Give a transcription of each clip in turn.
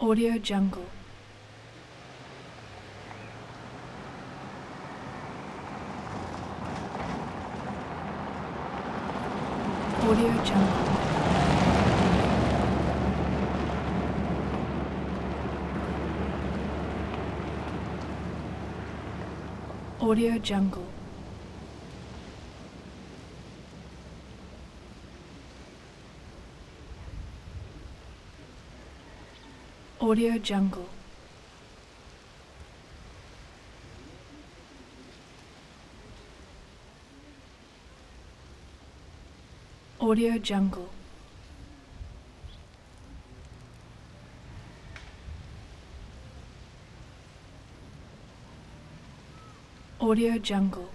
Audio Jungle. Audio Jungle. Audio Jungle. Audio Jungle. Audio Jungle. Audio Jungle.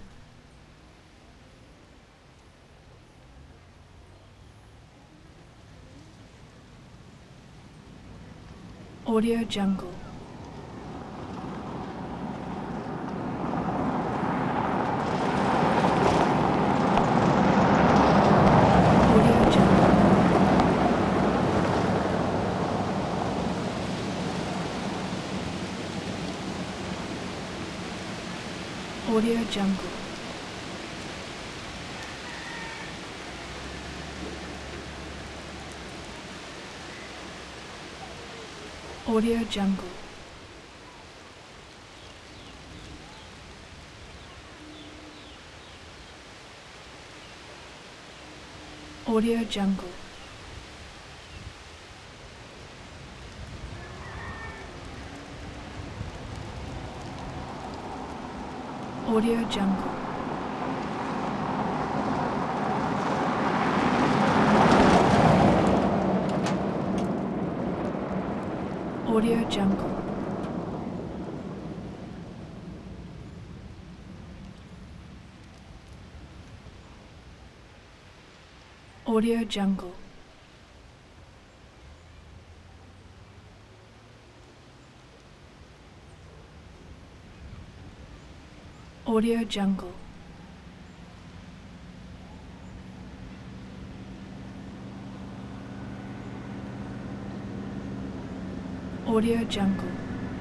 Audio Jungle. Audio Jungle. Audio Jungle. Audio Jungle. Audio Jungle. Audio Jungle. Audio Jungle. Audio Jungle. Audio Jungle.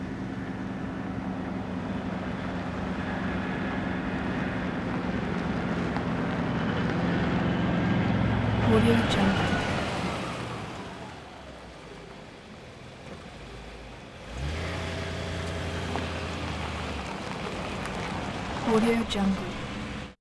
Audio Jungle. Audio Jungle.